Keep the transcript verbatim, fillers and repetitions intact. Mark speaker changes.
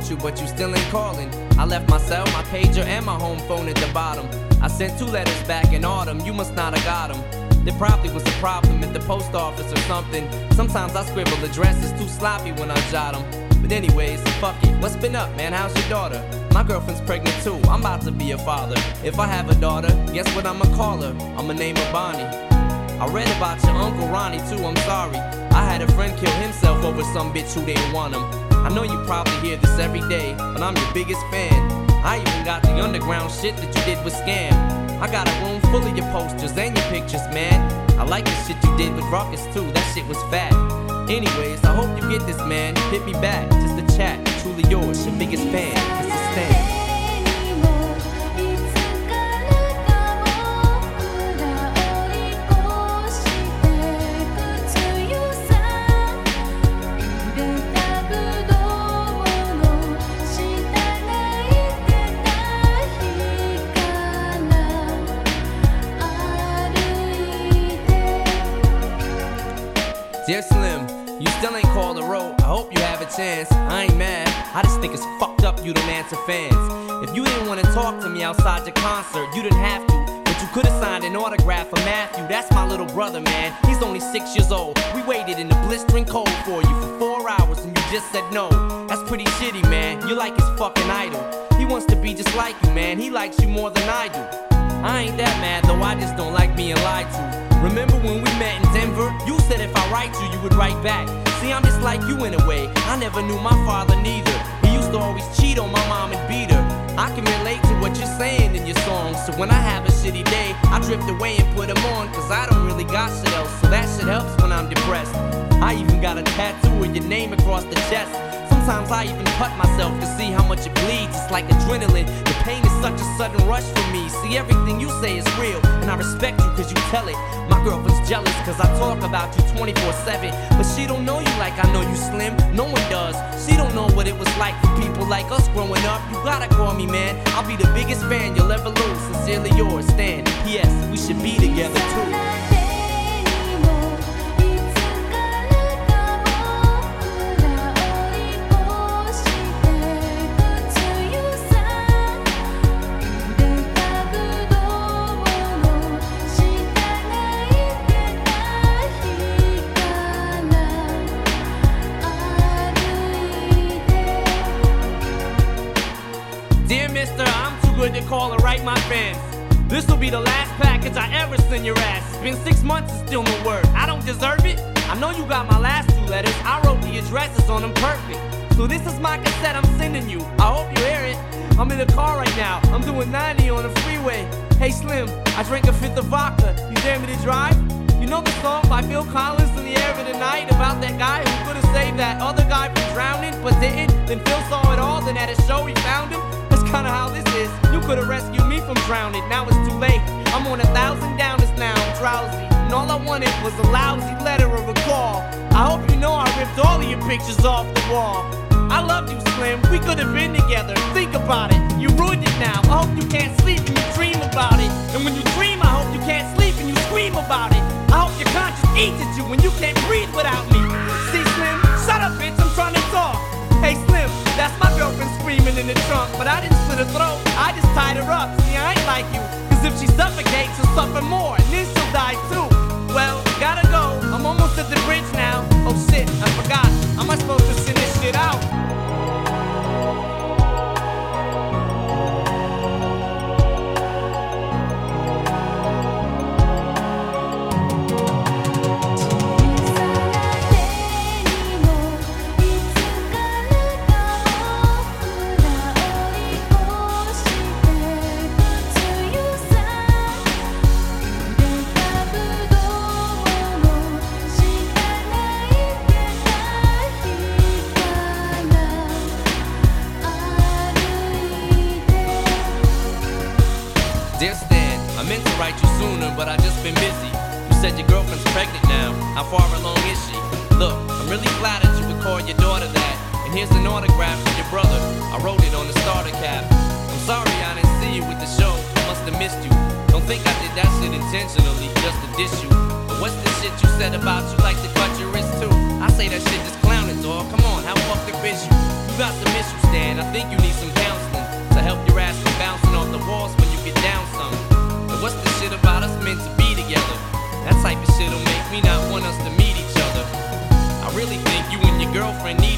Speaker 1: you, but you still ain't calling. I left my cell, my pager, and my home phone at the bottom. I sent two letters back in autumn, you must not have got them. There probably was a problem at the post office or something. Sometimes I scribble addresses too sloppy when I jot them. But anyways, fuck it, what's been up, man? How's your daughter? My girlfriend's pregnant too, I'm about to be a father. If I have a daughter, guess what I'ma call her? I'ma name her Bonnie. I read about your Uncle Ronnie too, I'm sorry. I had a friend kill himself over some bitch who didn't want him. I know you probably hear this every day, but I'm your biggest fan. I even got the underground shit that you did with Scam. I got a room full of your posters and your pictures, man. I like the shit you did with Ruckus too, that shit was fat. Anyways, I hope you get this, man. Hit me back, just a chat. Truly yours, your biggest fan, Mister Stan. Dear Slim, you still ain't called a road. I hope you have a chance. I ain't mad. I just think it's fucked up you don't answer fans. If you didn't want to talk to me outside your concert, you didn't have to. But you could have signed an autograph for Matthew. That's my little brother, man. He's only six years old. We waited in the blistering cold for you for four hours and you just said no. That's pretty shitty, man. You're like his fucking idol. He wants to be just like you, man. He likes you more than I do. I ain't that mad though, I just don't like being lied to. Remember when we met in Denver? You said if I write you, you would write back. See, I'm just like you in a way. I never knew my father neither. He used to always cheat on my mom and beat her. I can relate to what you're saying in your songs. So when I have a shitty day, I drift away and put them on. Cause I don't really got shit else, so that shit helps when I'm depressed. I even got a tattoo of your name across the chest. Sometimes I even cut myself to see how much it bleeds. It's like adrenaline. The pain is such a sudden rush for me. See, everything you say is real, and I respect you cause you tell it. My girlfriend's jealous cause I talk about you twenty-four seven. But she don't know you like I know you, Slim. No one does. She don't know what it was like for people like us growing up. You gotta call me, man. I'll be the biggest fan you'll ever lose. Sincerely yours, Stan. P S. We should be together too. Dear mister, I'm too good to call and write my fans. This will be the last package I ever send your ass. It's been six months and still no word. I don't deserve it. I know you got my last two letters. I wrote the addresses on them perfect. So this is my cassette I'm sending you. I hope you hear it. I'm in the car right now. I'm doing ninety on the freeway. Hey Slim, I drank a fifth of vodka. You dare me to drive? You know the song by Phil Collins, In the Air of the Night, about that guy who could have saved that other guy from drowning but didn't? Then Phil saw it all, then at a show he found him. That's kinda how this is. You could've rescued me from drowning, now it's too late. I'm on a thousand downers now, I'm drowsy. And all I wanted was a lousy letter of a call. I hope you know I ripped all of your pictures off the wall. I love you, Slim, we could've been together. Think about it, you ruined it now. I hope you can't sleep and you dream about it. And when you dream, I hope you can't sleep and you scream about it. I hope your conscience eats at you when you can't breathe without me. See, Slim, shut up, bitch, I'm trying to talk. Hey Slim, that's my girlfriend screaming in the trunk. But I didn't slit her throat, I just tied her up. See, I ain't like you, cause if she suffocates, she'll suffer more, and then she'll die too. Well, gotta go, I'm almost at the bridge now. Oh shit, I forgot, how am I supposed to send this shit out? Dear Stan, I meant to write you sooner, but I just been busy. You said your girlfriend's pregnant now. How far along is she? Look, I'm really flattered you would call your daughter that. And here's an autograph from your brother. I wrote it on the starter cap. I'm sorry I didn't see you with the show. I must have missed you. Don't think I did that shit intentionally, just to diss you. But what's the shit you said about you like to cut your wrist too? I say that shit just clowning, dog. Come on, how fucked up is you? got some issues, Stan. I think you need some counseling to help your ass from bouncing off the walls when you get down some. But what's the shit about us meant to be together? That type of shit'll make me not want us to meet each other. I really think you and your girlfriend need